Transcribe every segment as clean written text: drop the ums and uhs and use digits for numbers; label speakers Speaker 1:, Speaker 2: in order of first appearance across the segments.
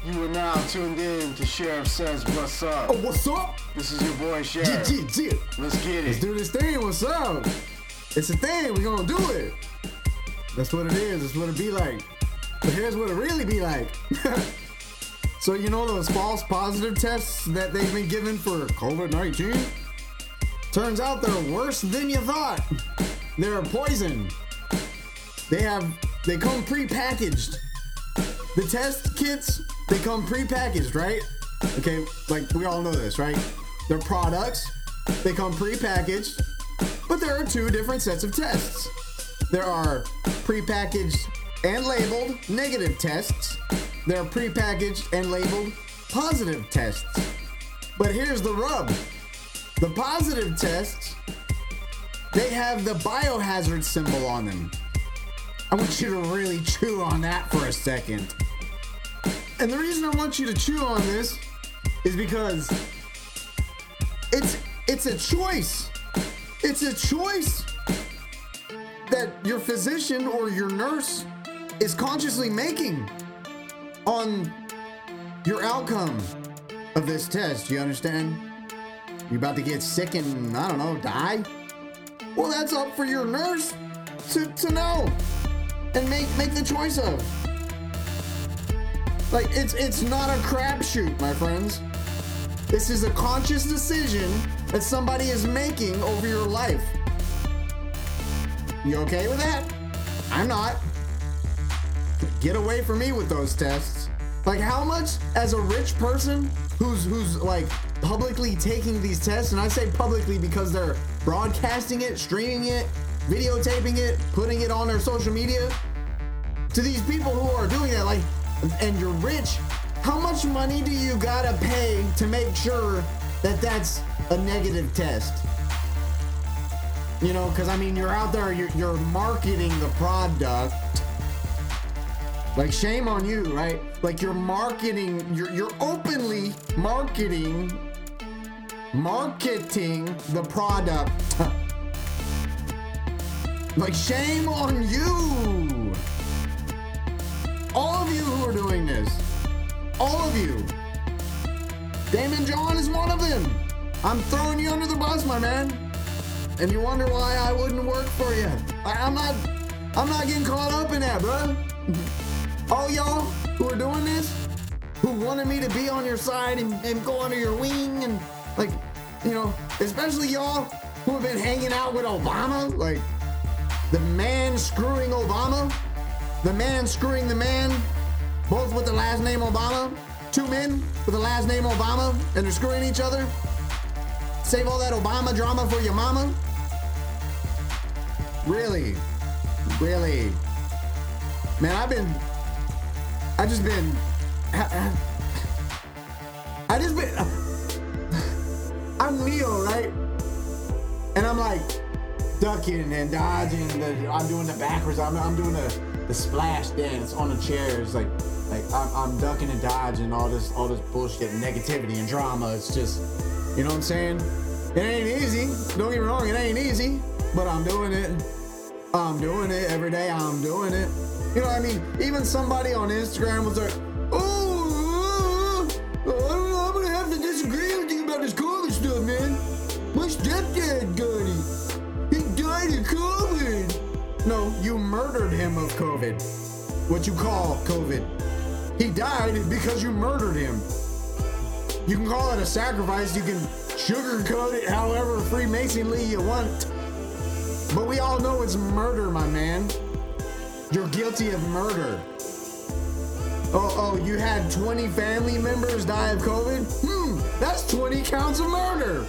Speaker 1: You are now tuned in to Sheriff Says What's Up.
Speaker 2: Oh, what's up?
Speaker 1: This is your boy Sheriff. Let's get it.
Speaker 2: Let's do this thing. What's up? It's a thing. We're gonna do it. That's what it is. That's what it be like. But here's what it really be like. So you know those false positive tests that they've been given for COVID-19? Turns out they're worse than you thought. They're poison. They come pre-packaged. The test kits, they come pre-packaged, right? Okay, like we all know this, right? They're products, they come pre-packaged, but there are two different sets of tests. There are pre-packaged and labeled negative tests. There are pre-packaged and labeled positive tests. But here's the rub. The positive tests, they have the biohazard symbol on them. I want you to really chew on that for a second. And the reason I want you to chew on this is because it's a choice. It's a choice that your physician or your nurse is consciously making on your outcome of this test. You understand? You're about to get sick and, I don't know, die? Well, that's up for your nurse to know and make the choice of. Like, it's not a crapshoot, my friends. This is a conscious decision that somebody is making over your life. You okay with that? I'm not. Get away from me with those tests. Like, how much as a rich person who's like publicly taking these tests, and I say publicly because they're broadcasting it, streaming it, videotaping it, putting it on their social media, to these people who are doing that, like, and you're rich, how much money do you gotta pay to make sure that that's a negative test? You know, because I mean, you're out there, you're marketing the product. Like, shame on you, right? Like, you're marketing, you're openly marketing the product. Like, shame on you. All of you who are doing this. All of you. Damon John is one of them. I'm throwing you under the bus, my man. And you wonder why I wouldn't work for you. I'm not getting caught up in that, bro. All y'all who are doing this, who wanted me to be on your side and go under your wing, and, like, you know, especially y'all who have been hanging out with Obama, like the man screwing Obama, the man screwing the man, both with the last name Obama, two men with the last name Obama, and they're screwing each other. Save all that Obama drama for your mama. Really? Man, I'm Neo, right? And I'm like ducking and dodging. I'm doing the backwards. I'm doing the splash dance on the chairs. Like I'm ducking and dodging all this bullshit, negativity and drama. It's just, you know what I'm saying? It ain't easy. Don't get me wrong, it ain't easy. But I'm doing it. I'm doing it every day. I'm doing it. You know what I mean? Even somebody on Instagram was like, I'm gonna have to disagree with you about this COVID stuff, man. My stepdad got it. He died of COVID. No, you murdered him of COVID. What you call COVID. He died because you murdered him. You can call it a sacrifice. You can sugarcoat it however Freemasonly you want. But we all know it's murder, my man. You're guilty of murder. Oh, you had 20 family members die of COVID? That's 20 counts of murder.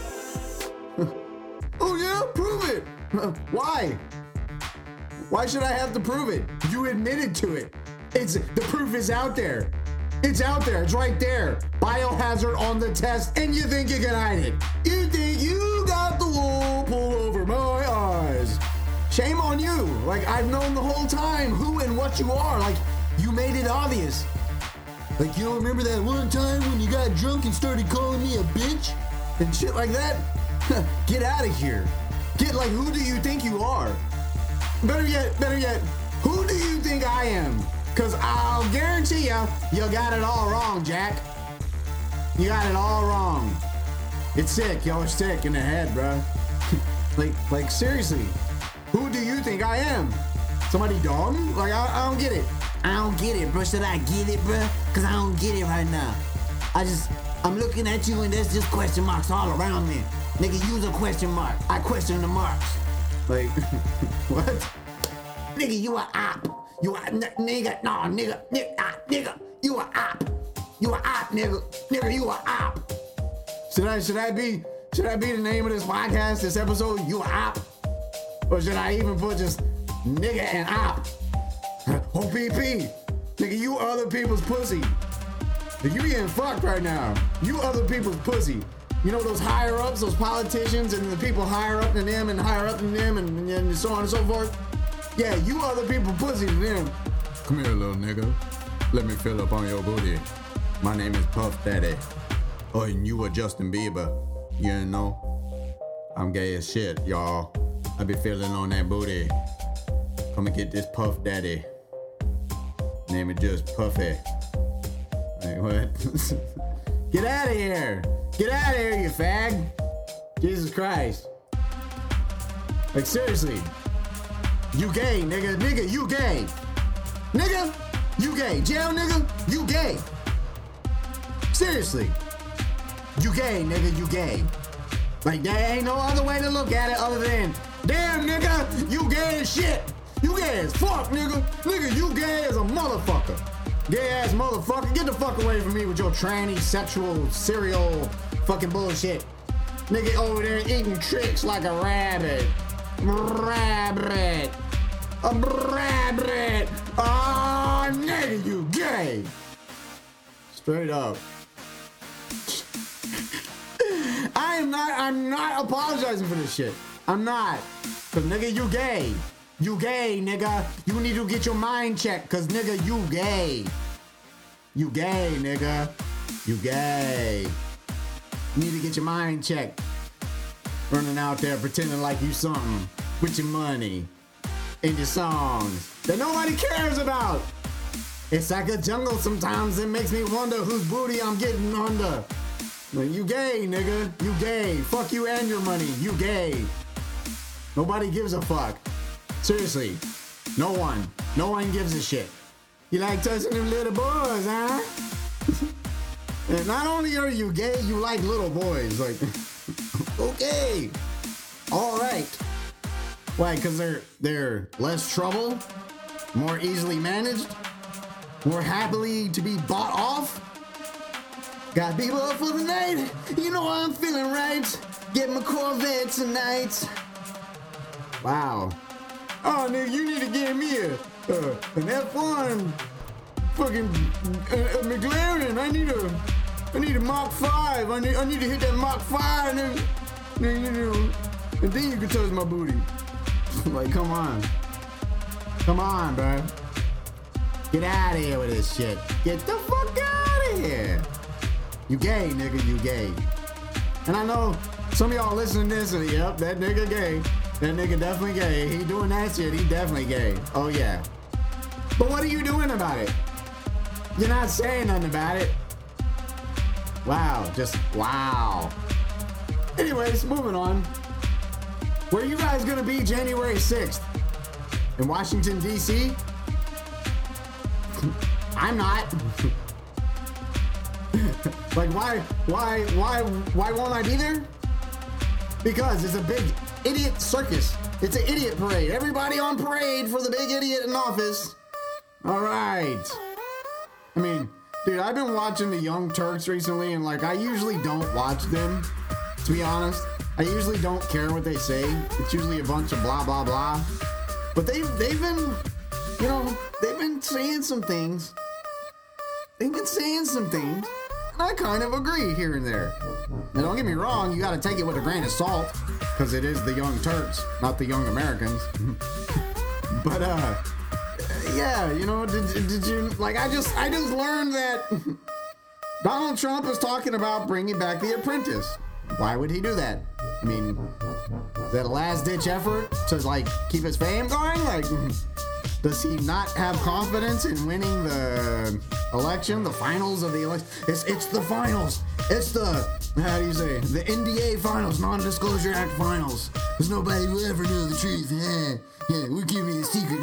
Speaker 2: Oh yeah, prove it. Why? Why should I have to prove it? You admitted to it. The proof is out there. It's out there. It's right there. Biohazard on the test, and you think you can hide it. You think you got the wool pulled over my eyes. Shame on you. Like, I've known the whole time who and what you are. Like, you made it obvious. Like, you don't remember that one time when you got drunk and started calling me a bitch? And shit like that? Get out of here. Who do you think you are? Better yet, who do you think I am? Cause I'll guarantee you got it all wrong, Jack. You got it all wrong. It's sick, yo, it's sick in the head, bro. like seriously, who do you think I am? Somebody dumb? Like, I don't get it. I don't get it, bro. Should I get it, bro? Cause I don't get it right now. I'm looking at you and there's just question marks all around me. Nigga, use a question mark. I question the marks. Like, what? Nigga, you a op. You a nigga, no, nigga, you a op. You a op, nigga. Nigga, you a op. Should I be the name of this podcast, this episode, you a op? Or should I even put just nigga and op? OPP. Nigga, you other people's pussy. You getting fucked right now. You other people's pussy. You know those higher ups, those politicians, and the people higher up than them and higher up than them and so on and so forth? Yeah, you other people pussy to them. Come here, little nigga. Let me fill up on your booty. My name is Puff Daddy. Oh, and you are Justin Bieber. You know? I'm gay as shit, y'all. I be feeling on that booty. Come and get this Puff Daddy. Name it just Puffy. Like, what? Get out of here! Get out of here, you fag! Jesus Christ. Like, seriously. You gay, nigga. Nigga, you gay. Nigga, you gay. Jail, nigga, you gay. Seriously. You gay, nigga, you gay. Like, there ain't no other way to look at it other than, damn, nigga, you gay as shit. You gay as fuck, nigga. Nigga, you gay as a motherfucker. Gay ass motherfucker. Get the fuck away from me with your tranny, sexual, serial fucking bullshit. Nigga over there eating tricks like a rabbit. Rabbit. A rabbit. Oh, nigga, you gay. Straight up. I'm not apologizing for this shit. I'm not. Cause nigga, you gay. You gay, nigga. You need to get your mind checked, cause nigga, you gay. You gay, nigga. You gay. You need to get your mind checked. Running out there pretending like you something with your money and your songs that nobody cares about. It's like a jungle sometimes. It makes me wonder whose booty I'm getting under. You gay, nigga. You gay. Fuck you and your money. You gay. Nobody gives a fuck. Seriously. No one. No one gives a shit. You like touching them little boys, huh? And not only are you gay, you like little boys. Like, okay. All right. Why? Because they're less trouble, more easily managed, more happily to be bought off. Got people up for the night. You know I'm feeling right. Get my Corvette tonight. Wow. Oh, nigga, you need to give me an F1 fucking McLaren. I need a Mach 5. I need to hit that Mach 5 and then you can touch my booty. Like, come on. Come on, bro. Get out of here with this shit. Get the fuck out of here. You gay, nigga, you gay. And I know some of y'all listening to this and, yep, that nigga gay. That nigga definitely gay. He doing that shit, he definitely gay. Oh, yeah. But what are you doing about it? You're not saying nothing about it. Wow, just wow. Anyways, moving on. Where are you guys gonna be January 6th? In Washington, D.C.? I'm not. Like, why won't I be there? Because it's a big idiot circus. It's an idiot parade. Everybody on parade for the big idiot in office. All right. I mean, dude, I've been watching the Young Turks recently, and like, I usually don't watch them, to be honest. I usually don't care what they say. It's usually a bunch of blah, blah, blah. But they've been, you know, they've been saying some things. They've been saying some things. And I kind of agree here and there. Now, don't get me wrong, you gotta take it with a grain of salt, because it is the Young Turks, not the Young Americans. But, yeah, you know, did you, like, I just learned that Donald Trump is talking about bringing back The Apprentice. Why would he do that? I mean, is that a last-ditch effort to, like, keep his fame going? Like, Does he not have confidence in winning the election, the finals of the election? It's the finals. It's the, how do you say, the NDA finals, Non-Disclosure Act finals. Because nobody will ever know the truth. Yeah, we're giving a secret.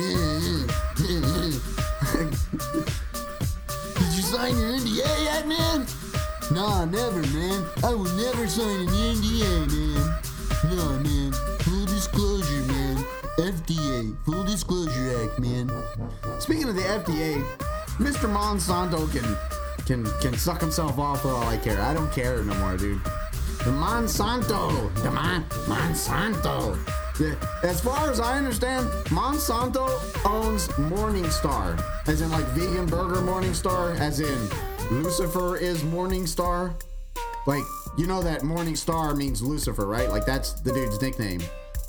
Speaker 2: Did you sign your NDA yet, man? Nah, never, man. I will never sign an NDA, man. No, man. Full disclosure, man. FDA, Full Disclosure Act, man. Speaking of the FDA, Mr. Monsanto can suck himself off for all I care. I don't care no more, dude. The Monsanto. As far as I understand, Monsanto owns Morningstar. As in, like, vegan burger Morningstar. As in, Lucifer is Morningstar. Like, you know that Morningstar means Lucifer, right? Like, that's the dude's nickname.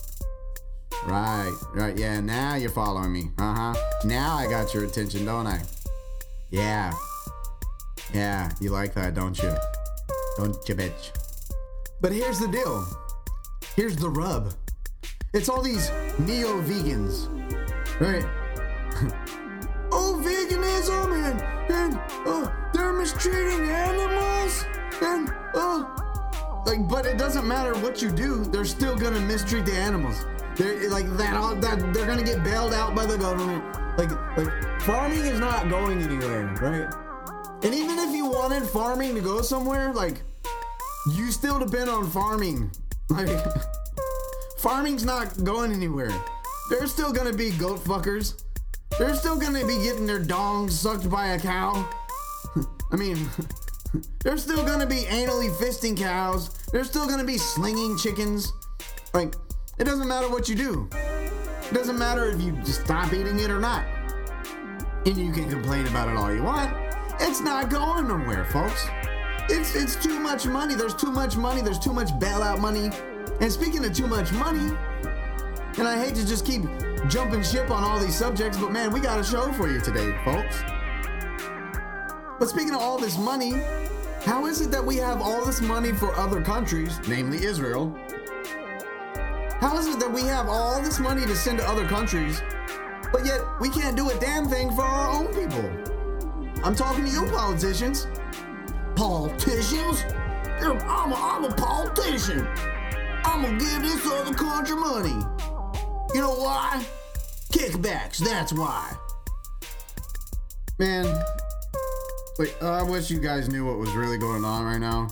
Speaker 2: Right, yeah, now you're following me. Now I got your attention, don't I? Yeah, you like that, don't you? Don't you, bitch? But here's the deal. Here's the rub. It's all these neo-vegans, right? Oh, veganism, and they're mistreating animals, and like, but it doesn't matter what you do, they're still gonna mistreat the animals. They're like that they're gonna get bailed out by the government. Like farming is not going anywhere, right? And even if you wanted farming to go somewhere, like, you still depend on farming. Like, farming's not going anywhere. There's still gonna be goat fuckers. They're still gonna be getting their dongs sucked by a cow. I mean, they're still gonna be anally fisting cows. They're still gonna be slinging chickens. Like, it doesn't matter what you do. It doesn't matter if you just stop eating it or not. And you can complain about it all you want. It's not going nowhere, folks. It's too much money. There's too much money. There's too much bailout money. And speaking of too much money, and I hate to just keep jumping ship on all these subjects, but man, we got a show for you today, folks. But speaking of all this money, how is it that we have all this money for other countries, namely Israel? How is it that we have all this money to send to other countries, but yet we can't do a damn thing for our own people? I'm talking to you politicians. Politicians? I'm a politician. I'm gonna give this other country money. You know why? Kickbacks, that's why. Man, wait, I wish you guys knew what was really going on right now.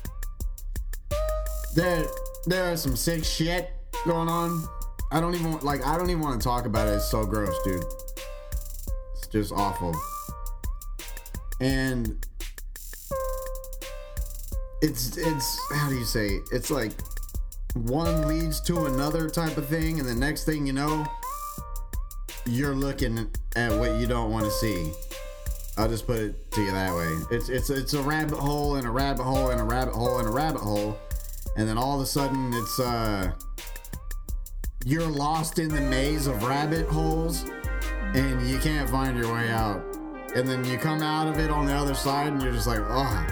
Speaker 2: There is some sick shit going on. I don't even want to talk about it. It's so gross, dude. It's just awful. And it's how do you say? It's like one leads to another type of thing, and the next thing you know, you're looking at what you don't want to see. I'll just put it to you that way. It's a rabbit hole and a rabbit hole and a rabbit hole and a rabbit hole, and then all of a sudden it's you're lost in the maze of rabbit holes and you can't find your way out. And then you come out of it on the other side and you're just like,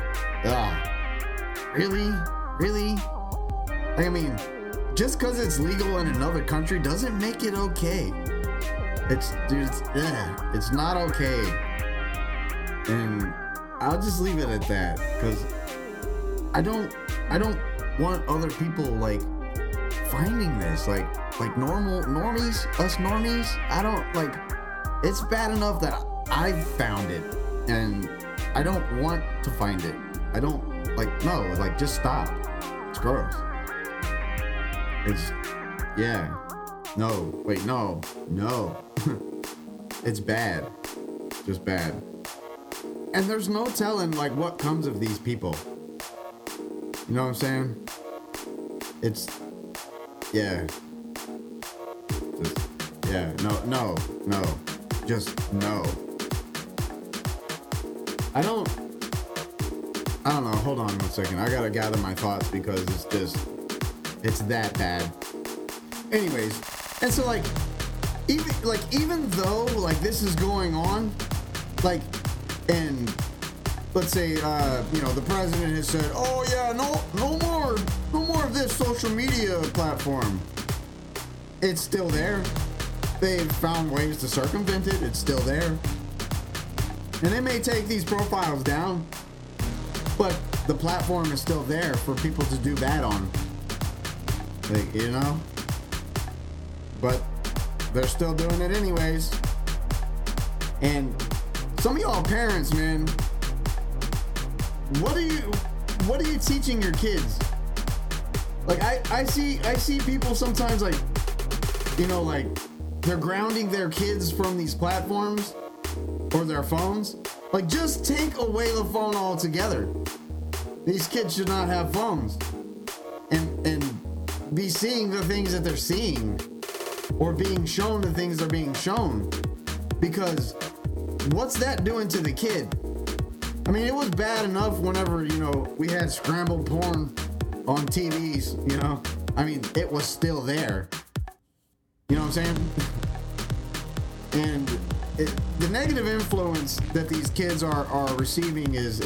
Speaker 2: really? Like, I mean, just because it's legal in another country doesn't make it okay. It's not okay. And I'll just leave it at that, because I don't want other people like finding this, like normies, us normies. I don't like. It's bad enough that I've found it, and I don't want to find it. I don't just stop. It's gross. No. It's bad. Just bad. And there's no telling like what comes of these people. You know what I'm saying? No. I don't know. Hold on 1 second. I gotta gather my thoughts because it's that bad. Anyways, and so even though like this is going on, like, and let's say the president has said, oh yeah, no more of this social media platform. It's still there. they've found ways to circumvent it. It's still there. And they may take these profiles down, but the platform is still there for people to do that on. Like, you know? But they're still doing it anyways. And some of y'all parents, man, what are you teaching your kids? Like I see people sometimes, like, you know, like they're grounding their kids from these platforms or their phones. Like, just take away the phone altogether. These kids should not have phones and be seeing the things that they're seeing, or being shown the things they're being shown. Because what's that doing to the kid? I mean, it was bad enough whenever, you know, we had scrambled porn on TVs, you know? I mean, it was still there. You know what I'm saying? And the negative influence that these kids are receiving is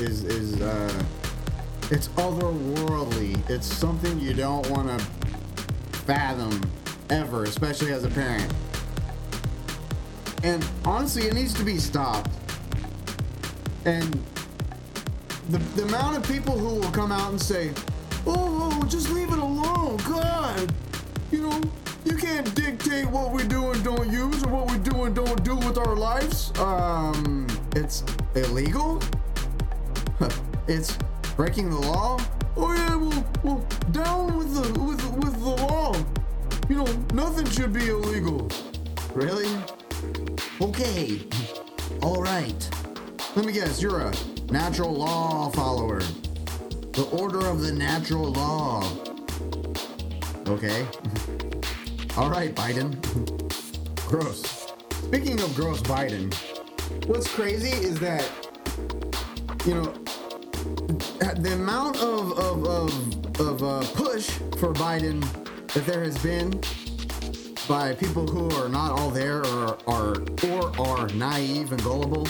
Speaker 2: it's otherworldly. It's something you don't want to fathom ever, especially as a parent. And honestly, it needs to be stopped. And the amount of people who will come out and say, oh, just leave it alone, God, you know, you can't dictate what we do and don't use, or what we do and don't do with our lives. It's illegal. It's breaking the law. Oh yeah, well, down with the law. You know, nothing should be illegal. Really? Okay. All right. Let me guess, you're a natural law follower. The order of the natural law. Okay. All right, Biden. Gross. Speaking of gross Biden, what's crazy is that, you know, the amount of push for Biden that there has been by people who are not all there, or are naive and gullible,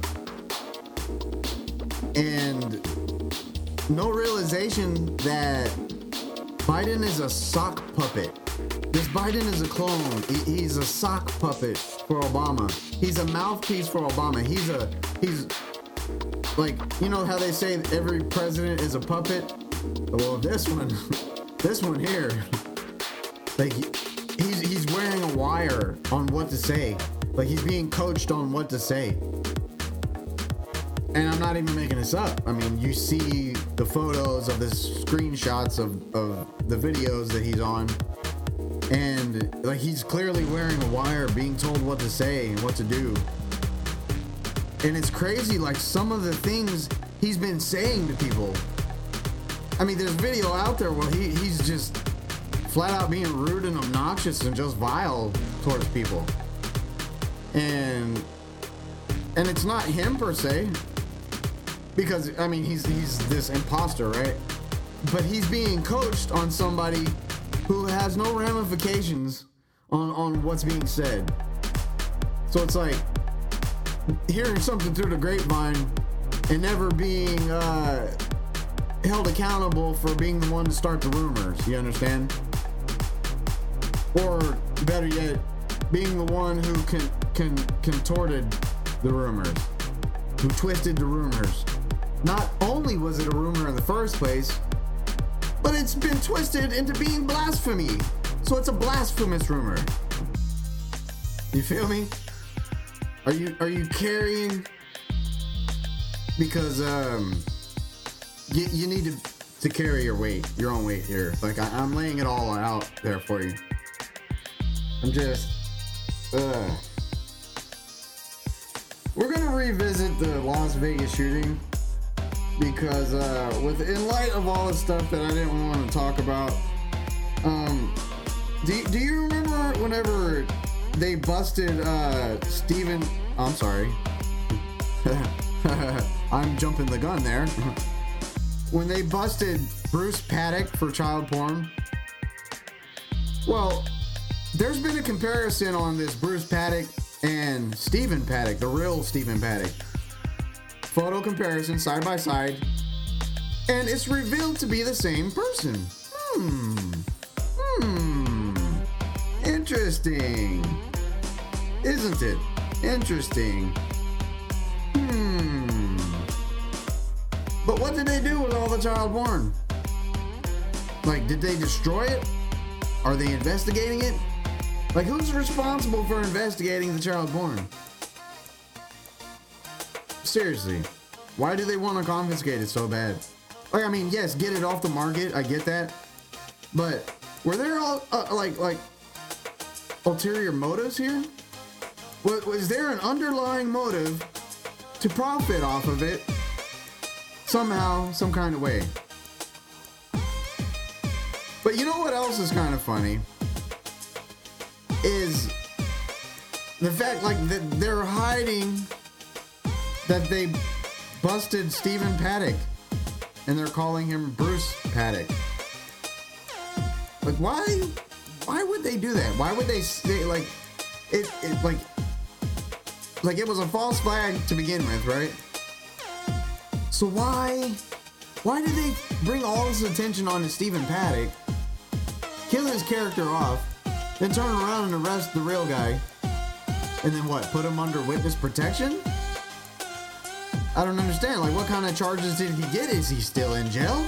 Speaker 2: and no realization that Biden is a sock puppet. This Biden is a clone. He's a sock puppet for Obama. He's a mouthpiece for Obama. He's like, you know how they say every president is a puppet? Well, this one here, like, he's wearing a wire on what to say. Like, he's being coached on what to say. And I'm not even making this up. I mean, you see the photos of the screenshots of the videos that he's on. And, like, he's clearly wearing a wire, being told what to say and what to do. And it's crazy, like, some of the things he's been saying to people. I mean, there's video out there where he's just flat out being rude and obnoxious and just vile towards people. And it's not him per se, because, I mean, he's this imposter, right? But he's being coached on somebody who has no ramifications on what's being said. So it's like hearing something through the grapevine and never being held accountable for being the one to start the rumors. You understand? Or better yet, being the one who contorted the rumors, who twisted the rumors. Not only was it a rumor in the first place, but it's been twisted into being blasphemy. So it's a blasphemous rumor. You feel me? Are you carrying? Because you need to carry your weight, your own weight here. Like, I'm laying it all out there for you. I'm just we're gonna revisit the Las Vegas shooting, because in light of all the stuff that I didn't want to talk about, do you remember whenever they busted Stephen? I'm sorry, I'm jumping the gun there. When they busted Bruce Paddock for child porn. Well, there's been a comparison on this Bruce Paddock and Stephen Paddock, the real Stephen Paddock. Photo comparison side by side, and it's revealed to be the same person. Interesting. isn't it? Interesting. But what did they do with all the child porn? Like, did they destroy it? Are they investigating it? Like, who's responsible for investigating the child porn? Seriously, why do they want to confiscate it so bad? Like, I mean, yes, get it off the market, I get that. But were there all, like ulterior motives here? Was there an underlying motive to profit off of it somehow, some kind of way? But you know what else is kind of funny? Is the fact, like, that they're hiding that they busted Stephen Paddock and they're calling him Bruce Paddock. Like, why would they do that? Why would they say, like, it like it was a false flag to begin with, right? So why did they bring all this attention on to Stephen Paddock, kill his character off, then turn around and arrest the real guy, and then what, put him under witness protection? I don't understand. Like, what kind of charges did he get? Is he still in jail?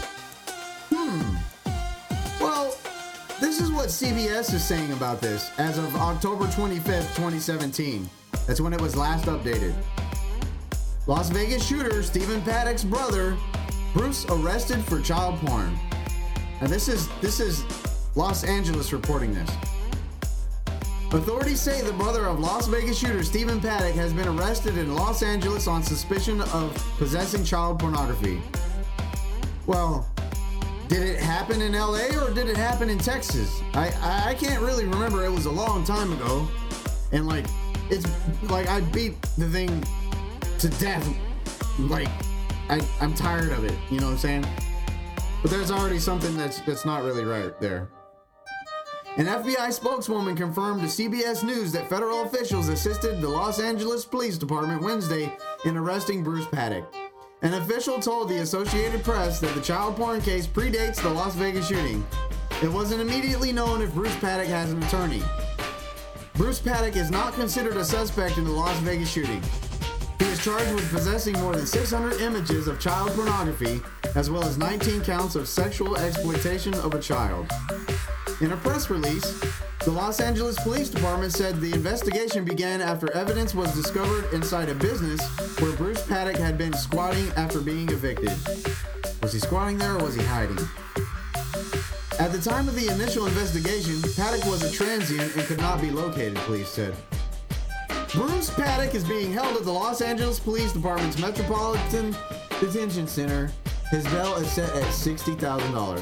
Speaker 2: Well, this is what CBS is saying about this as of October 25th, 2017. That's when it was last updated. Las Vegas shooter Stephen Paddock's brother, Bruce, arrested for child porn. Now this is Los Angeles reporting this. Authorities say the brother of Las Vegas shooter Stephen Paddock has been arrested in Los Angeles on suspicion of possessing child pornography. Well, did it happen in LA or did it happen in Texas? I can't really remember. It was a long time ago. And like, it's like I beat the thing to death. Like, I'm tired of it. You know what I'm saying? But there's already something that's not really right there. An FBI spokeswoman confirmed to CBS News that federal officials assisted the Los Angeles Police Department Wednesday in arresting Bruce Paddock. An official told the Associated Press that the child porn case predates the Las Vegas shooting. It wasn't immediately known if Bruce Paddock has an attorney. Bruce Paddock is not considered a suspect in the Las Vegas shooting. He is charged with possessing more than 600 images of child pornography, as well as 19 counts of sexual exploitation of a child. In a press release, the Los Angeles Police Department said the investigation began after evidence was discovered inside a business where Bruce Paddock had been squatting after being evicted. Was he squatting there or was he hiding? At the time of the initial investigation, Paddock was a transient and could not be located, police said. Bruce Paddock is being held at the Los Angeles Police Department's Metropolitan Detention Center. His bail is set at $60,000.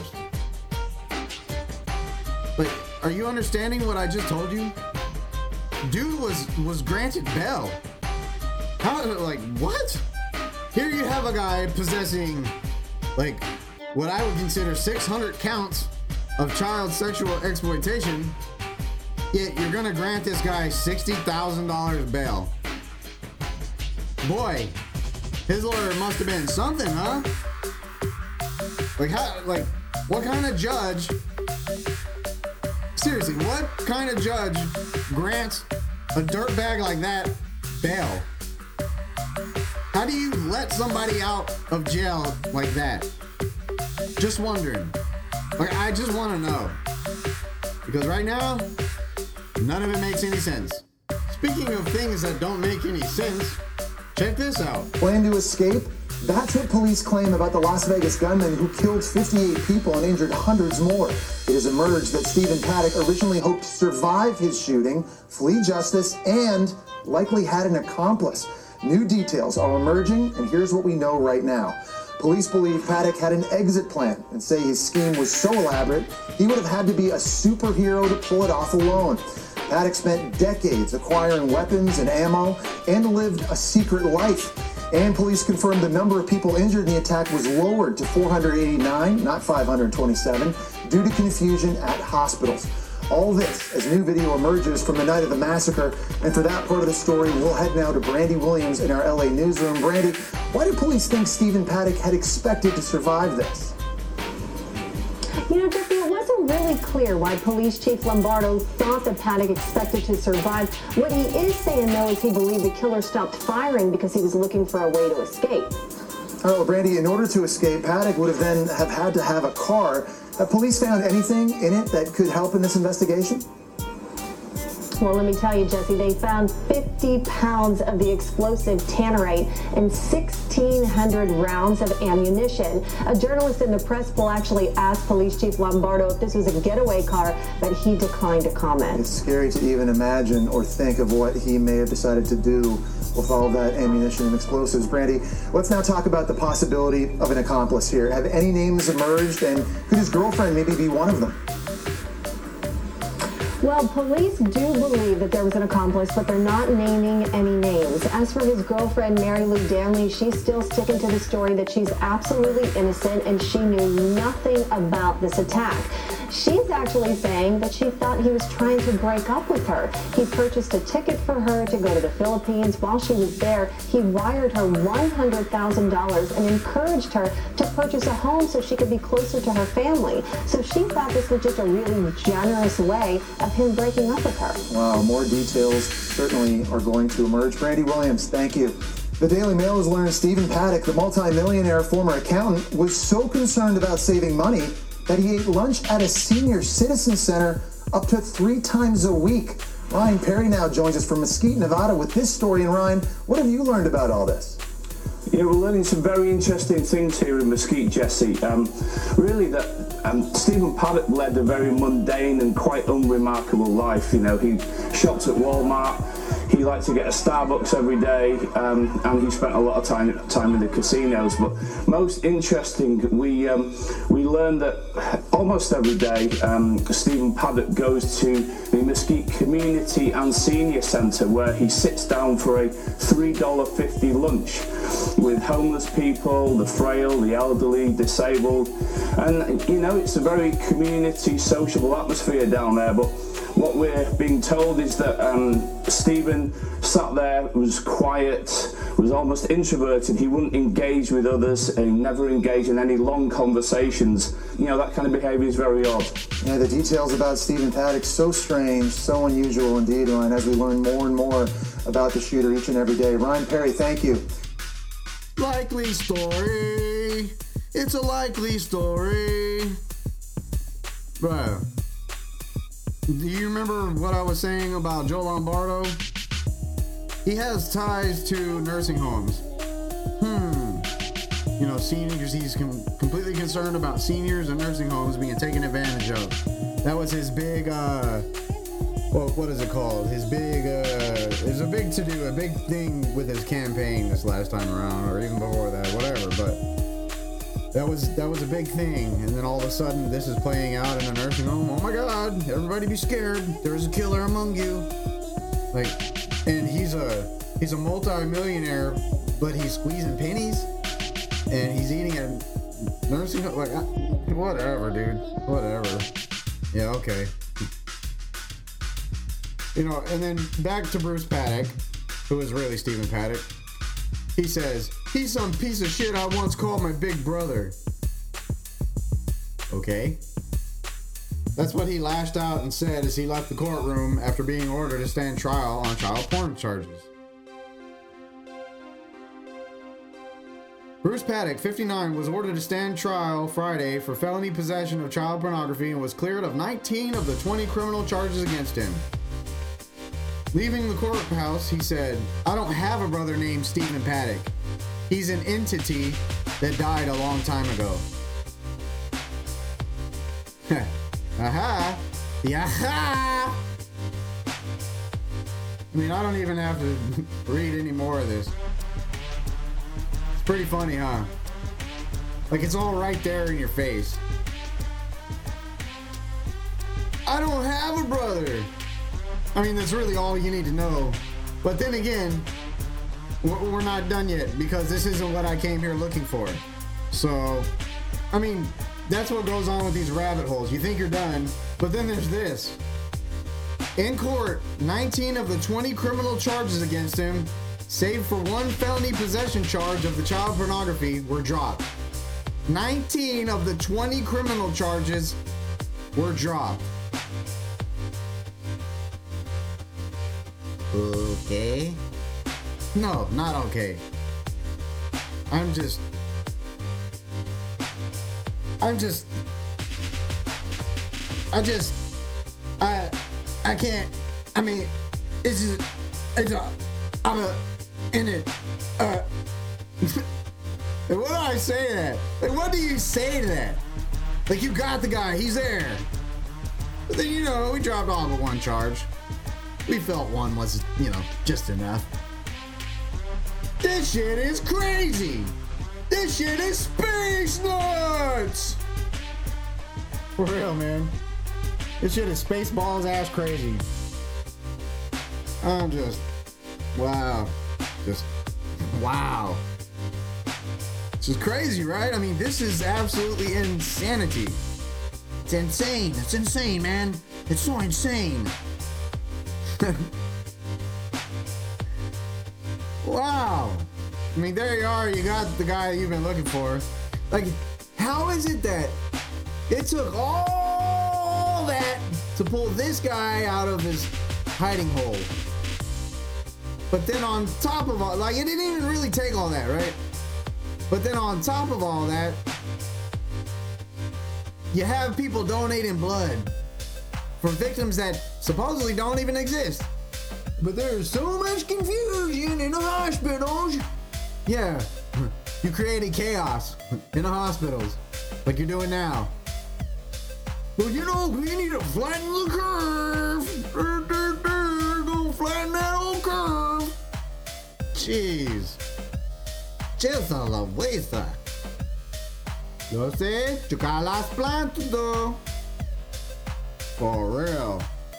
Speaker 2: Like, are you understanding what I just told you? Dude was granted bail. How, like, what? Here you have a guy possessing, like, what I would consider 600 counts of child sexual exploitation, yet you're gonna grant this guy $60,000 bail. Boy, his lawyer must have been something, huh? Like, how, like, what kind of judge, seriously, what kind of judge grants a dirtbag like that bail? How do you let somebody out of jail like that? Just wondering. Like, I just want to know. Because right now, none of it makes any sense. Speaking of things that don't make any sense, check this out.
Speaker 3: Plan to escape? That's what police claim about the Las Vegas gunman who killed 58 people and injured hundreds more. It has emerged that Stephen Paddock originally hoped to survive his shooting, flee justice, and likely had an accomplice. New details are emerging, and here's what we know right now. Police believe Paddock had an exit plan and say his scheme was so elaborate, he would have had to be a superhero to pull it off alone. Paddock spent decades acquiring weapons and ammo and lived a secret life. And police confirmed the number of people injured in the attack was lowered to 489, not 527, due to confusion at hospitals. All this as new video emerges from the night of the massacre. And for that part of the story, we'll head now to Brandy Williams in our LA newsroom. Brandy, why do police think Stephen Paddock had expected to survive this?
Speaker 4: You know, Jeffrey, it wasn't really clear why Police Chief Lombardo thought that Paddock expected to survive. What he is saying, though, is he believed the killer stopped firing because he was looking for a way to escape.
Speaker 3: All right, well, Brandy, in order to escape, Paddock would have then have had to have a car. Have police found anything in it that could help in this investigation?
Speaker 4: Well, let me tell you, Jesse, they found 50 pounds of the explosive tannerite and 1,600 rounds of ammunition. A journalist in the press pool actually asked Police Chief Lombardo if this was a getaway car, but he declined to comment.
Speaker 3: It's scary to even imagine or think of what he may have decided to do with all that ammunition and explosives. Brandy, let's now talk about the possibility of an accomplice here. Have any names emerged, and could his girlfriend maybe be one of them?
Speaker 4: Well, police do believe that there was an accomplice, but they're not naming any names. As for his girlfriend, Mary Lou Danley, she's still sticking to the story that she's absolutely innocent and she knew nothing about this attack. She's actually saying that she thought he was trying to break up with her. He purchased a ticket for her to go to the Philippines. While she was there, he wired her $100,000 and encouraged her to purchase a home so she could be closer to her family. So she thought this was just a really generous way of him breaking up with her.
Speaker 3: Wow, more details certainly are going to emerge. Brandy Williams, thank you. The Daily Mail has learned Stephen Paddock, the multimillionaire former accountant, was so concerned about saving money that he ate lunch at a senior citizen center up to 3 times a week. Ryan Perry now joins us from Mesquite, Nevada with this story. And Ryan, what have you learned about all this?
Speaker 5: Yeah, we're learning some very interesting things here in Mesquite, Jesse. Really, that Stephen Paddock led a very mundane and quite unremarkable life. You know, he shopped at Walmart, he liked to get a Starbucks every day, and he spent a lot of time in the casinos. But most interesting, we learned that almost every day Stephen Paddock goes to the Mesquite Community and Senior Center, where he sits down for a $3.50 lunch with homeless people, the frail, the elderly, disabled. And, you know, it's a very community, sociable atmosphere down there. But what we're being told is that Stephen sat there, was quiet, was almost introverted. He wouldn't engage with others and never engage in any long conversations. You know, that kind of behavior is very odd.
Speaker 3: Yeah, the details about Stephen Paddock, so strange, so unusual indeed, Ryan, as we learn more and more about the shooter each and every day. Ryan Perry, thank you.
Speaker 2: Likely story. It's a likely story. Bro, do you remember what I was saying about Joe Lombardo? He has ties to nursing homes. You know, seniors, he's completely concerned about seniors and nursing homes being taken advantage of. That was his big, what is it called? His big, there's a big to-do, a big thing with his campaign this last time around, or even before that, whatever, but that was a big thing. And then all of a sudden, this is playing out in a nursing home. Oh my God, everybody be scared. There's a killer among you. Like, and he's a multi-millionaire, but he's squeezing pennies, and he's eating at nursing home. Like, whatever, dude, whatever. Yeah, okay. You know, and then back to Bruce Paddock, who is really Stephen Paddock. He says, he's some piece of shit I once called my big brother. Okay. That's what he lashed out and said as he left the courtroom after being ordered to stand trial on child porn charges. Bruce Paddock, 59, was ordered to stand trial Friday for felony possession of child pornography and was cleared of 19 of the 20 criminal charges against him. Leaving the courthouse, he said, I don't have a brother named Stephen Paddock. He's an entity that died a long time ago. Aha! Yaha! I mean, I don't even have to read any more of this. It's pretty funny, huh? Like, it's all right there in your face. I don't have a brother. I mean, that's really all you need to know. But then again, we're not done yet, because this isn't what I came here looking for. So, I mean, that's what goes on with these rabbit holes. You think you're done, but then there's this. In court, 19 of the 20 criminal charges against him, save for one felony possession charge of the child pornography, were dropped. 19 of the 20 criminal charges were dropped. Okay. No, not okay. I can't. I mean, I'm in it. What do I say to that? Like, what do you say to that? Like, you got the guy, he's there. But then, we dropped all but one charge. We felt one was, just enough. This shit is crazy. This shit is space nuts. For real, man. This shit is Spaceballs ass crazy. I'm just, wow. Wow. This is crazy, right? I mean, this is absolutely insanity. It's insane. It's insane, man. It's so insane. Wow. I mean, there you are. You got the guy you've been looking for. Like, how is it that it took all that to pull this guy out of his hiding hole? But then on top of all, like, it didn't even really take all that, right? But then on top of all that, you have people donating blood for victims that supposedly don't even exist. But there's so much confusion in the hospitals. Yeah, you created chaos in the hospitals, like you're doing now. Well, we need to flatten the curve. Gonna flatten that old curve. Jeez. Just a la huesa. Yo sé, chocar las plantas, though. For real.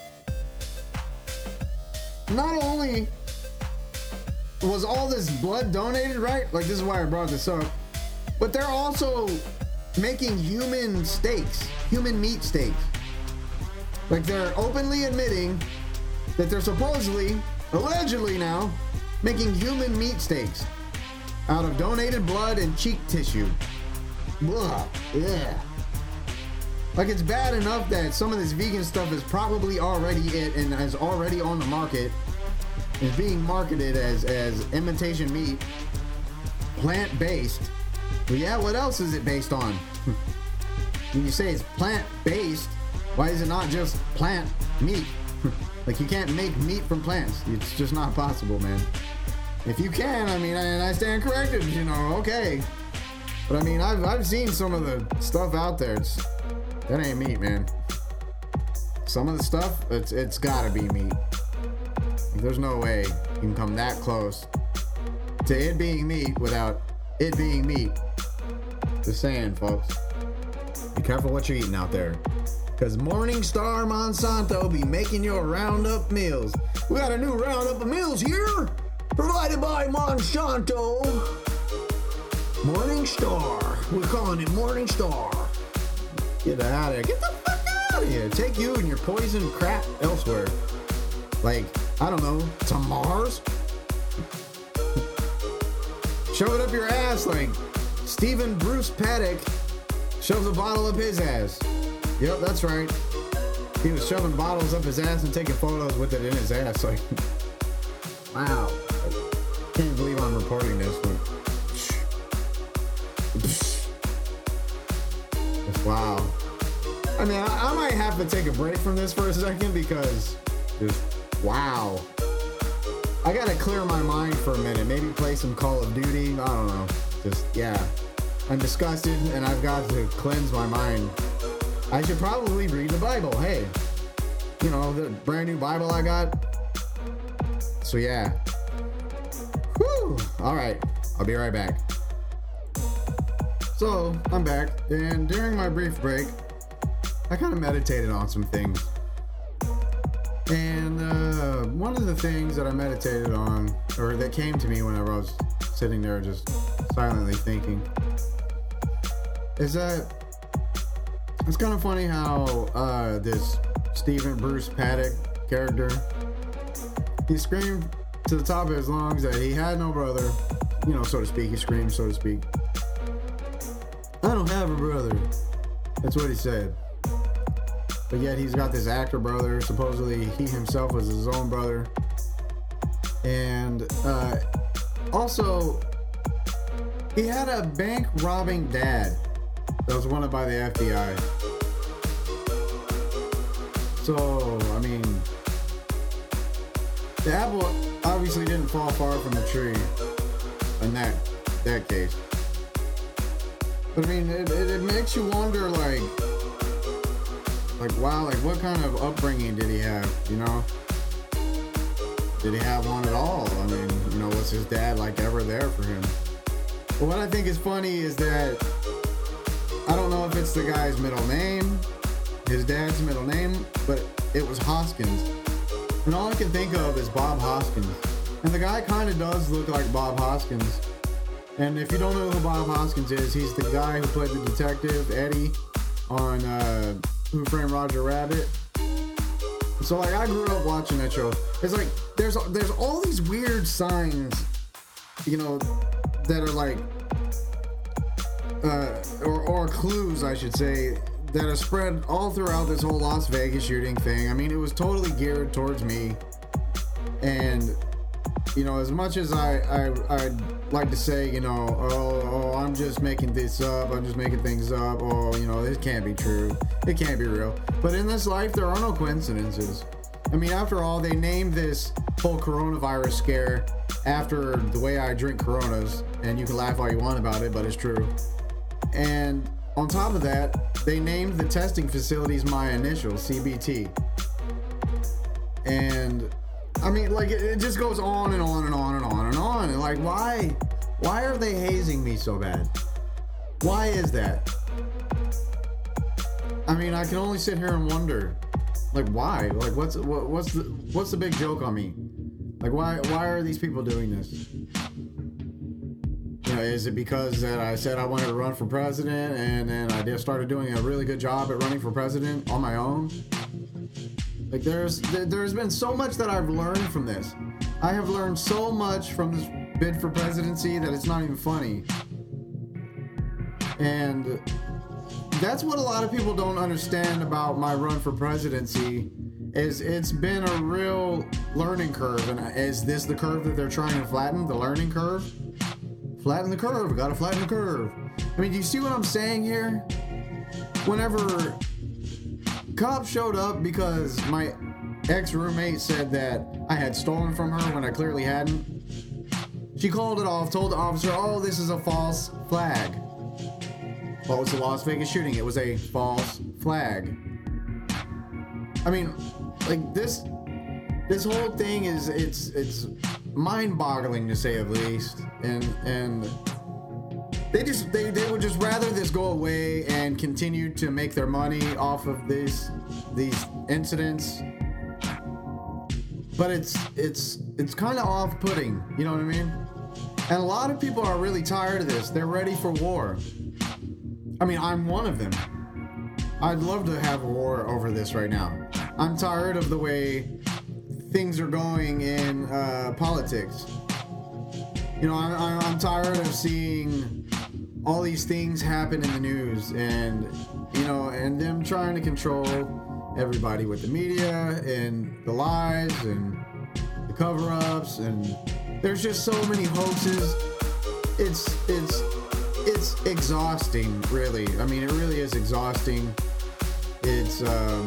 Speaker 2: Not only was all this blood donated, right? Like, this is why I brought this up. But they're also making human steaks, human meat steaks. Like, they're openly admitting that they're supposedly, allegedly now, making human meat steaks out of donated blood and cheek tissue. Ugh, yeah. Like, it's bad enough that some of this vegan stuff is probably already it and is already on the market. Is being marketed as imitation meat, plant-based. Well, yeah, what else is it based on? When you say it's plant-based, why is it not just plant meat? Like, you can't make meat from plants. It's just not possible, man. If you can, I mean, and I stand corrected, okay. But I mean, I've seen some of the stuff out there. That ain't meat, man. Some of the stuff, it's gotta be meat. There's no way you can come that close to it being meat without it being meat. Just saying, folks. Be careful what you're eating out there. Because Morningstar Monsanto be making your Roundup meals. We got a new Roundup of meals here, provided by Monsanto. Morningstar. We're calling it Morningstar. Get out of here. Get the fuck out of here. Take you and your poison crap elsewhere. Like, I don't know, to Mars? Shove it up your ass like Stephen Bruce Paddock shoves a bottle up his ass. Yep, that's right. He was shoving bottles up his ass and taking photos with it in his ass. Like, wow. I can't believe I'm reporting this. Wow. I mean, I might have to take a break from this for a second because just, wow. I gotta clear my mind for a minute. Maybe play some Call of Duty. I don't know. Just, yeah. I'm disgusted and I've got to cleanse my mind. I should probably read the Bible. Hey, the brand new Bible I got. So yeah. Whew. All right. I'll be right back. So, I'm back, and during my brief break, I kind of meditated on some things. And one of the things that I meditated on, or that came to me when I was sitting there just silently thinking, is that it's kind of funny how this Stephen Bruce Paddock character, he screamed to the top of his lungs that he had no brother, so to speak. He screamed, so to speak. I don't have a brother. That's what he said. But yet he's got this actor brother. Supposedly he himself was his own brother. And also, he had a bank robbing dad that was wanted by the FBI. So, I mean, the apple obviously didn't fall far from the tree in that case. But I mean, it makes you wonder, like, wow, like, what kind of upbringing did he have, you know? Did he have one at all? I mean, you know, was his dad, like, ever there for him? But what I think is funny is that I don't know if it's the guy's middle name, his dad's middle name, but it was Hoskins. And all I can think of is Bob Hoskins. And the guy kind of does look like Bob Hoskins. And if you don't know who Bob Hoskins is, he's the guy who played the detective, Eddie, on Who Framed Roger Rabbit. So, like, I grew up watching that show. It's like, there's all these weird signs, you know, that are like, or clues, I should say, that are spread all throughout this whole Las Vegas shooting thing. I mean, it was totally geared towards me. And, you know, as much as I'd like to say, you know, oh, I'm just making this up, I'm just making things up, oh, you know, this can't be true, it can't be real. But in this life, there are no coincidences. I mean, after all, they named this whole coronavirus scare after the way I drink Coronas, and you can laugh all you want about it, but it's true. And on top of that, they named the testing facilities my initials, CBT. And I mean, like, it just goes on and on and on and on and on. And like, why are they hazing me so bad? Why is that? I mean, I can only sit here and wonder, like, why? Like, what's the big joke on me? Like, why are these people doing this? You know, is it because that I said I wanted to run for president and then I just started doing a really good job at running for president on my own? Like, there's been so much that I've learned from this. I have learned so much from this bid for presidency that it's not even funny. And that's what a lot of people don't understand about my run for presidency, is it's been a real learning curve. And is this the curve that they're trying to flatten? The learning curve? Flatten the curve. Gotta flatten the curve. I mean, do you see what I'm saying here? Whenever cops showed up because my ex-roommate said that I had stolen from her when I clearly hadn't, she called it off, told the officer, oh, this is a false flag. Well, it's a Las Vegas shooting. It was a false flag. I mean, like, this whole thing is, it's mind-boggling to say the least. And they would just rather this go away and continue to make their money off of these incidents. But it's kind of off-putting, you know what I mean? And a lot of people are really tired of this. They're ready for war. I mean, I'm one of them. I'd love to have a war over this right now. I'm tired of the way things are going in politics. You know, I'm tired of seeing all these things happen in the news, and, you know, and them trying to control everybody with the media and the lies and the cover-ups, and there's just so many hoaxes. It's exhausting, really. I mean, it really is exhausting. It's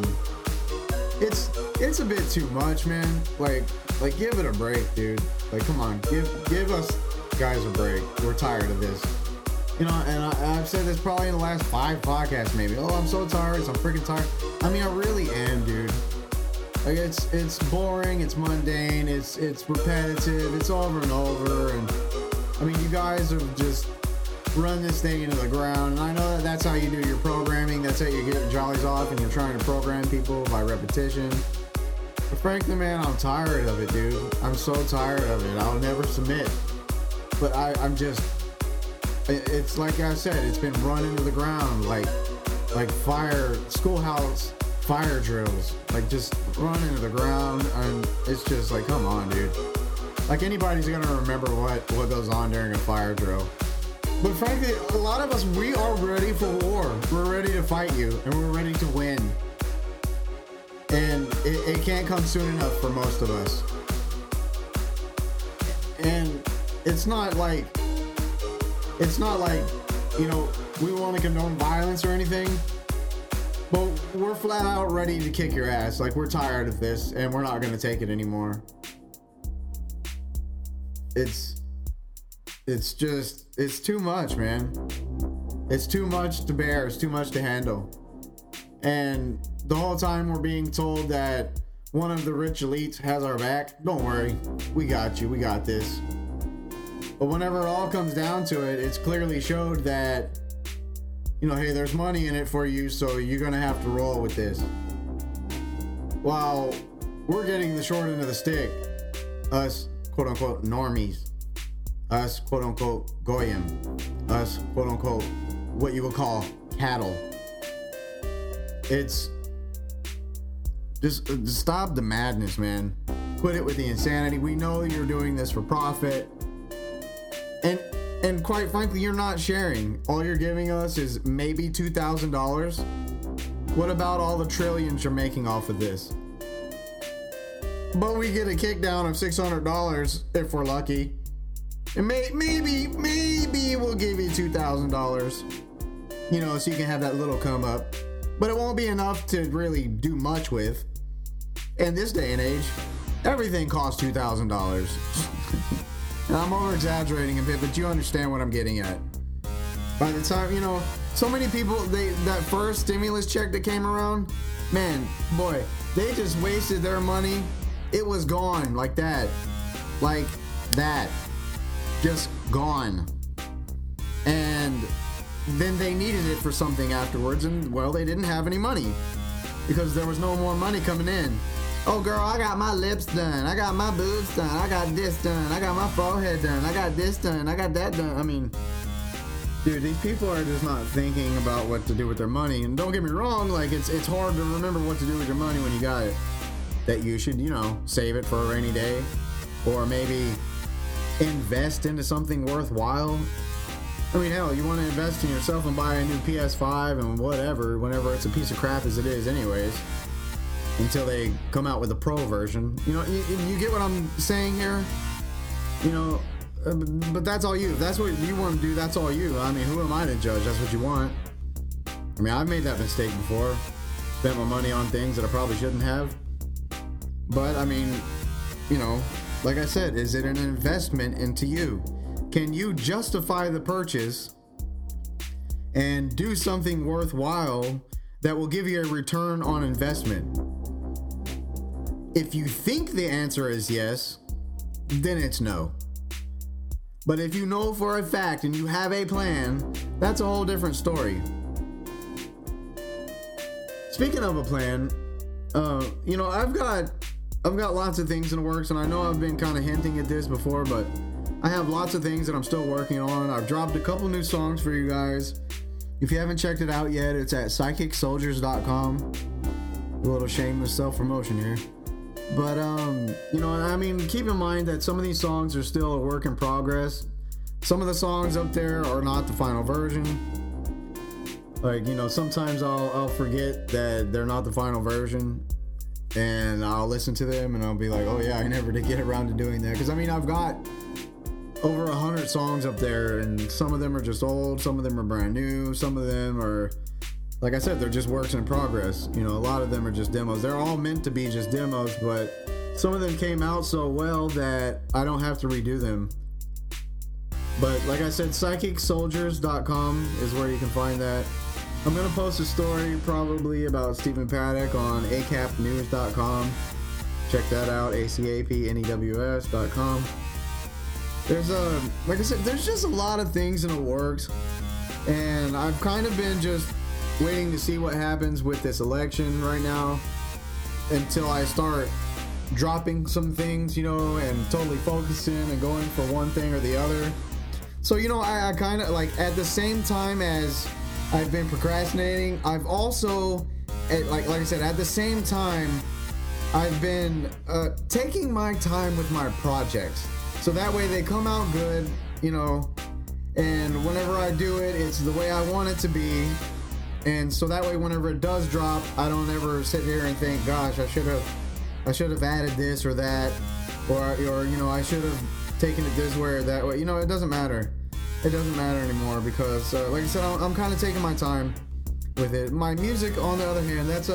Speaker 2: a bit too much, man. Like give it a break, dude. Like, come on, give us guys a break. We're tired of this. You know, and I've said this probably in the last 5 podcasts, maybe. Oh, I'm so tired. I'm freaking tired. I mean, I really am, dude. Like, it's boring. It's mundane. It's repetitive. It's over and over. And I mean, you guys have just run this thing into the ground. And I know that that's how you do your programming. That's how you get your jollies off, and you're trying to program people by repetition. But frankly, man, I'm tired of it, dude. I'm so tired of it. I'll never submit. But I'm just... It's like I said, it's been run into the ground like schoolhouse fire drills, like just run into the ground, and it's just like, come on, dude. Like, anybody's gonna remember what goes on during a fire drill. But frankly, a lot of us, we are ready for war. We're ready to fight you, and we're ready to win. And it can't come soon enough for most of us. And it's not like, you know, we want to condone violence or anything, but we're flat out ready to kick your ass. Like, we're tired of this and we're not going to take it anymore. It's too much, man. It's too much to bear. It's too much to handle. And the whole time we're being told that one of the rich elites has our back. Don't worry. We got you. We got this. But whenever it all comes down to it, it's clearly showed that, you know, hey, there's money in it for you, so you're going to have to roll with this. While we're getting the short end of the stick, us, quote unquote, normies, us, quote unquote, goyim, us, quote unquote, what you would call cattle. It's just stop the madness, man. Quit it with the insanity. We know you're doing this for profit. And quite frankly, you're not sharing. All you're giving us is maybe $2,000. What about all the trillions you're making off of this? But we get a kick down of $600 if we're lucky. And maybe we'll give you $2,000. You know, so you can have that little come up. But it won't be enough to really do much with. In this day and age, everything costs $2,000. I'm over exaggerating a bit, but you understand what I'm getting at. By the time, you know, so many people, that first stimulus check that came around, man, boy, they just wasted their money. It was gone like that. Like that. Just gone. And then they needed it for something afterwards, and, well, they didn't have any money because there was no more money coming in. Oh, girl, I got my lips done. I got my boobs done. I got this done. I got my forehead done. I got this done. I got that done. I mean, dude, these people are just not thinking about what to do with their money. And don't get me wrong, like, it's hard to remember what to do with your money when you got it. That you should, you know, save it for a rainy day, or maybe invest into something worthwhile. I mean, hell, you want to invest in yourself and buy a new PS5 and whatever, whenever it's a piece of crap as it is anyways. Until they come out with a pro version. You know, you get what I'm saying here? You know, but that's all you. If that's what you want to do, that's all you. I mean, who am I to judge? That's what you want. I mean, I've made that mistake before. Spent my money on things that I probably shouldn't have. But, I mean, you know, like I said, is it an investment into you? Can you justify the purchase and do something worthwhile that will give you a return on investment? If you think the answer is yes, then it's no. But if you know for a fact and you have a plan, that's a whole different story. Speaking of a plan, you know, I've got lots of things in the works, and I know I've been kind of hinting at this before, but I have lots of things that I'm still working on. I've dropped a couple new songs for you guys. If you haven't checked it out yet, it's at psychicsoldiers.com. A little shameless self-promotion here. But, you know, I mean, keep in mind that some of these songs are still a work in progress. Some of the songs up there are not the final version. Like, you know, sometimes I'll forget that they're not the final version, and I'll listen to them and I'll be like, oh yeah, I never did get around to doing that. Because, I mean, I've got over 100 songs up there, and some of them are just old, some of them are brand new, some of them are, like I said, they're just works in progress. You know, a lot of them are just demos. They're all meant to be just demos, but some of them came out so well that I don't have to redo them. But like I said, psychicsoldiers.com is where you can find that. I'm going to post a story probably about Stephen Paddock on acapnews.com. Check that out, acapnews.com. There's like I said, there's just a lot of things in the works, and I've kind of been just waiting to see what happens with this election right now until I start dropping some things, you know, and totally focusing and going for one thing or the other. So, you know, I kind of, like, at the same time as I've been procrastinating, I've also, like I said, at the same time, I've been taking my time with my projects. So that way they come out good, you know, and whenever I do it, it's the way I want it to be. And so that way, whenever it does drop, I don't ever sit here and think, gosh, I should have added this or that, or you know, I should have taken it this way or that way. You know, it doesn't matter. It doesn't matter anymore because, like I said, I'm kind of taking my time with it. My music, on the other hand, those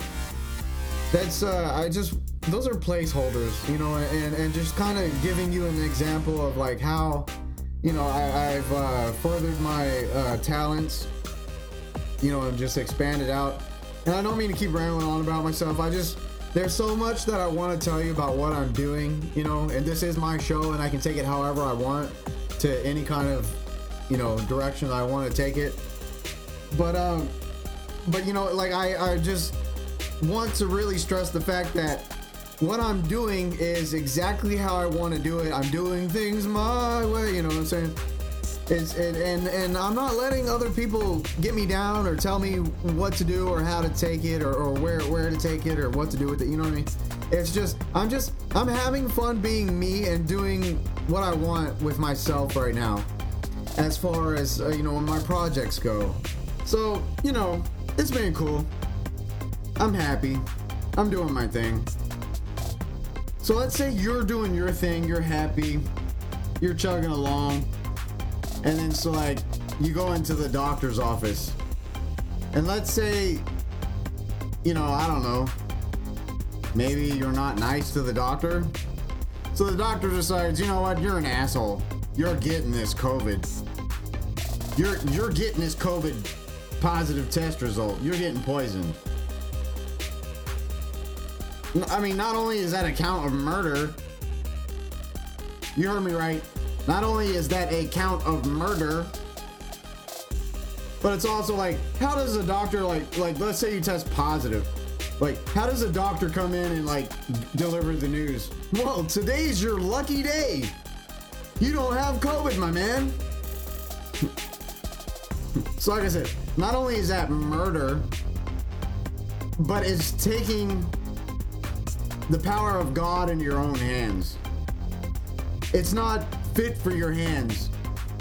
Speaker 2: are placeholders, you know, and just kind of giving you an example of like how, you know, I've furthered my talents, you know, and just expanded out. And I don't mean to keep rambling on about myself. There's so much that I want to tell you about what I'm doing, you know, and this is my show and I can take it however I want to any kind of, you know, direction I want to take it. But you know, like I just want to really stress the fact that what I'm doing is exactly how I want to do it. I'm doing things my way, you know what I'm saying? And I'm not letting other people get me down or tell me what to do or how to take it or where to take it or what to do with it, you know what I mean? It's just I'm having fun being me and doing what I want with myself right now as far as you know, my projects go. So, you know, it's been cool. I'm happy. I'm doing my thing. So let's say you're doing your thing, you're happy, you're chugging along, and then so like you go into the doctor's office, and let's say, you know, I don't know, maybe you're not nice to the doctor, so the doctor decides, you know what, you're an asshole, you're getting this COVID, you're getting this COVID positive test result, you're getting poisoned. I mean, not only is that a count of murder, you heard me right, not only is that a count of murder, but it's also like, how does a doctor, like let's say you test positive, like how does a doctor come in and like deliver the news? Well, today's your lucky day, you don't have COVID, my man. So like I said, not only is that murder, but it's taking the power of God in your own hands. It's not fit for your hands.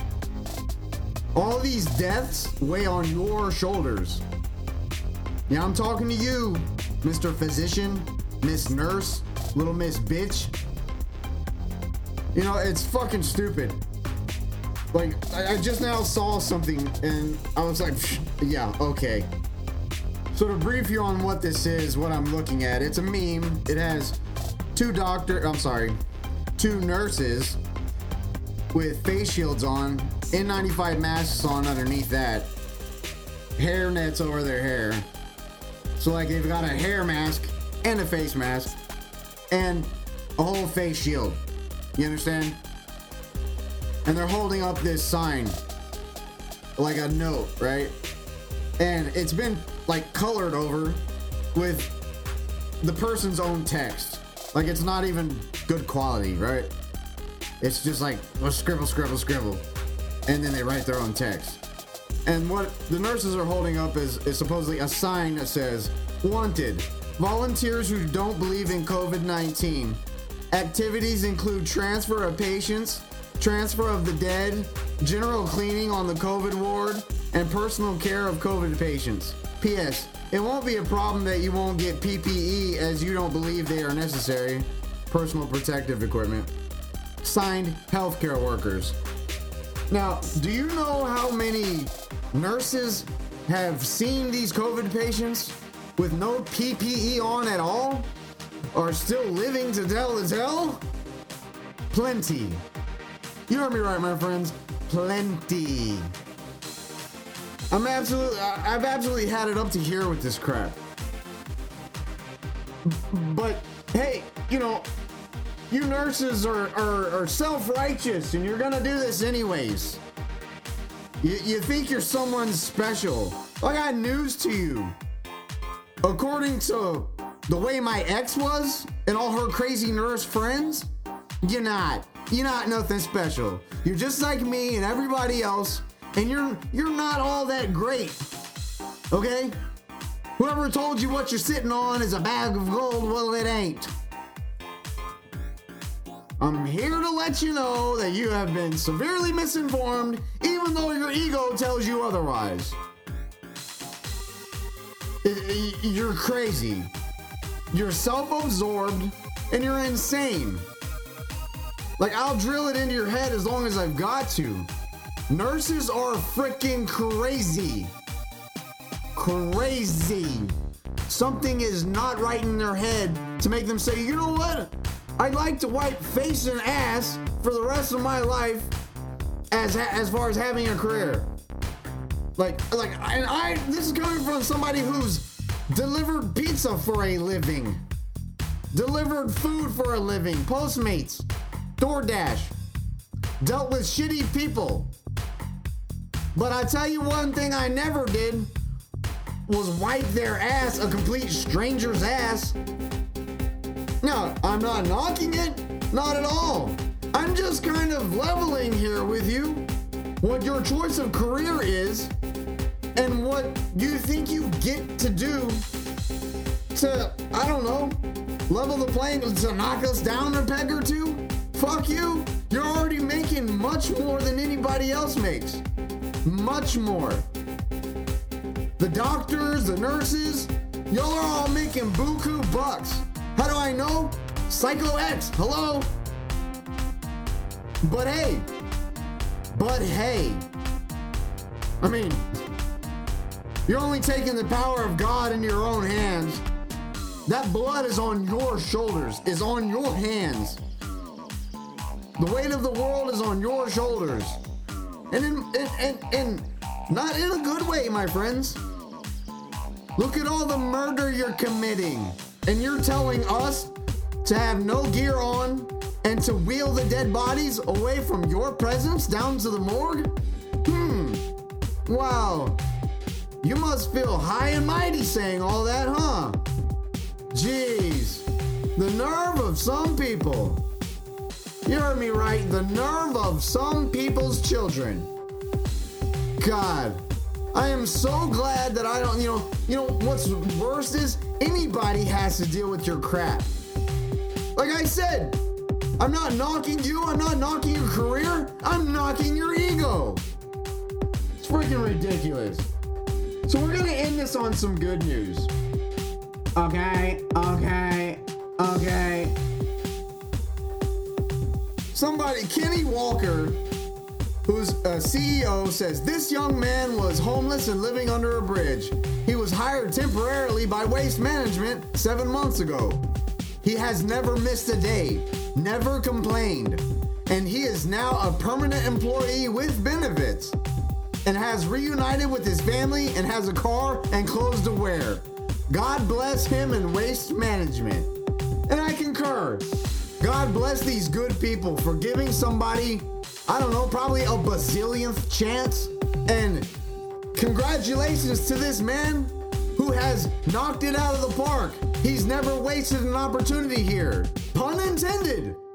Speaker 2: All these deaths weigh on your shoulders. Yeah, I'm talking to you, Mr. Physician, Miss Nurse, little Miss Bitch. You know, it's fucking stupid. Like, I just now saw something and I was like, yeah, okay. So to brief you on what this is, what I'm looking at, it's a meme. It has two nurses with face shields on, N95 masks on underneath that, hair nets over their hair. So like they've got a hair mask and a face mask and a whole face shield. You understand? And they're holding up this sign, like a note, right? And it's been like colored over with the person's own text. Like it's not even good quality, right? It's just like, well, scribble. And then they write their own text. And what the nurses are holding up is supposedly a sign that says, wanted, volunteers who don't believe in COVID-19. Activities include transfer of patients, transfer of the dead, general cleaning on the COVID ward, and personal care of COVID patients. P.S. It won't be a problem that you won't get PPE as you don't believe they are necessary. Personal protective equipment. Signed, healthcare workers. Now, do you know how many nurses have seen these COVID patients with no PPE on at all? Are still living to tell the tale? Plenty. You heard me right, my friends. Plenty. I've absolutely had it up to here with this crap. But hey, you know, you nurses are self-righteous and you're gonna do this anyways. You think you're someone special. I got news to you. According to the way my ex was and all her crazy nurse friends, you're not nothing special. You're just like me and everybody else, and you're not all that great. Okay? Whoever told you what you're sitting on is a bag of gold, well, it ain't. I'm here to let you know that you have been severely misinformed, even though your ego tells you otherwise. You're crazy. You're self-absorbed and you're insane. Like, I'll drill it into your head as long as I've got to. Nurses are freaking crazy. Crazy. Something is not right in their head to make them say, you know what? I'd like to wipe face and ass for the rest of my life as far as having a career. This is coming from somebody who's delivered pizza for a living, delivered food for a living, Postmates, DoorDash, dealt with shitty people. But I tell you one thing I never did was wipe their ass, a complete stranger's ass. No, I'm not knocking it, not at all. I'm just kind of leveling here with you what your choice of career is and what you think you get to do to, I don't know, level the playing, to knock us down a peg or two. Fuck you. You're already making much more than anybody else makes. Much more. The doctors, the nurses, y'all are all making buku bucks. How do I know? Psycho X, hello? But hey, I mean, you're only taking the power of God into your own hands. That blood is on your shoulders, is on your hands. The weight of the world is on your shoulders. And not in a good way, my friends. Look at all the murder you're committing. And you're telling us to have no gear on and to wheel the dead bodies away from your presence down to the morgue? Wow. You must feel high and mighty saying all that, huh? Jeez. The nerve of some people. You heard me right. The nerve of some people's children. God. I am so glad that I don't, you know what's worse is anybody has to deal with your crap. Like I said, I'm not knocking you, I'm not knocking your career, I'm knocking your ego. It's freaking ridiculous. So we're gonna end this on some good news. Okay. Somebody, Kenny Walker, who's a CEO, says this young man was homeless and living under a bridge. He was hired temporarily by Waste Management 7 months ago. He has never missed a day, never complained, and he is now a permanent employee with benefits and has reunited with his family and has a car and clothes to wear. God bless him and Waste Management. And I concur. God bless these good people for giving somebody, I don't know, probably a bazillionth chance. And congratulations to this man who has knocked it out of the park. He's never wasted an opportunity here. Pun intended.